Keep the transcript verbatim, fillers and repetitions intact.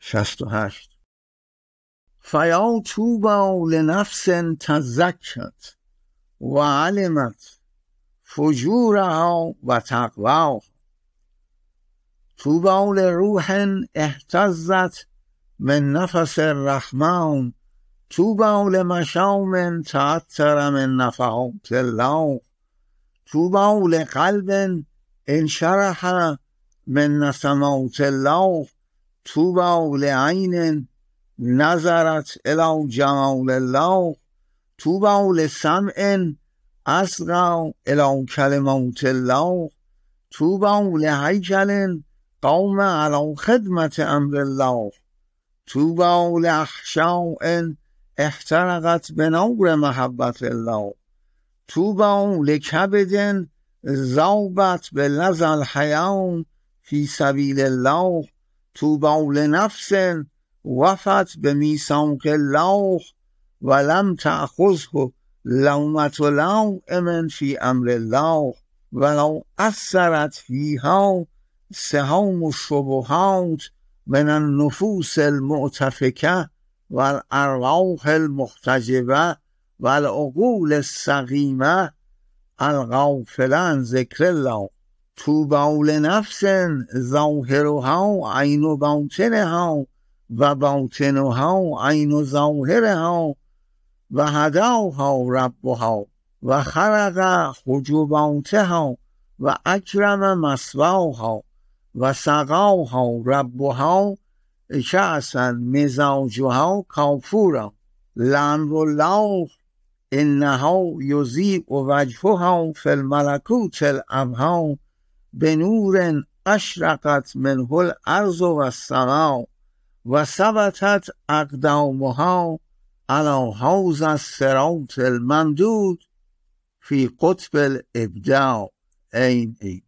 شصت و هشت. فیا طوبی لنفس تزکت و علمت فجورها و تقواها، طوبی لروح اهتزت من نفس الرحمن، طوبی لمشام تعطر من نفحات الله، طوبی لقلب انشرح من نسمات الله، طوبی لعین نظرت الی جمال الله، طوبی لسمع اصغی الی کلمات الله، طوبی لهیکل قام علی خدمت امر الله، طوبی لاحشاء احترقت بنور محبت الله، طوبی لکبد ذابت بلظی الحیات فی سبیل الله، طوبی لنفس وفت بمیثاق الله ولم تأخذه لومة لائم فی امر الله، ولو اثرت فیها سهام الشبهات من النفوس المعتفکه و الارواح المحتجبه و العقول السقیمه الغافله عن ذکر الله، طوبی لنفس ظاهرها عین باطنها و باطنها عین ظاهرها و هداها ربها و خرق حجباتها و اکرم مثواها و سقاها ربها کأسا مزاجها کافورا، لامر الله انها یضیء وجهها فی الملکوت الابهی بنور اشرقت منه الارض و السماء و ثبتت اقدامها علی حوض الصراط الممدود فی قطب الابداع. عین عین.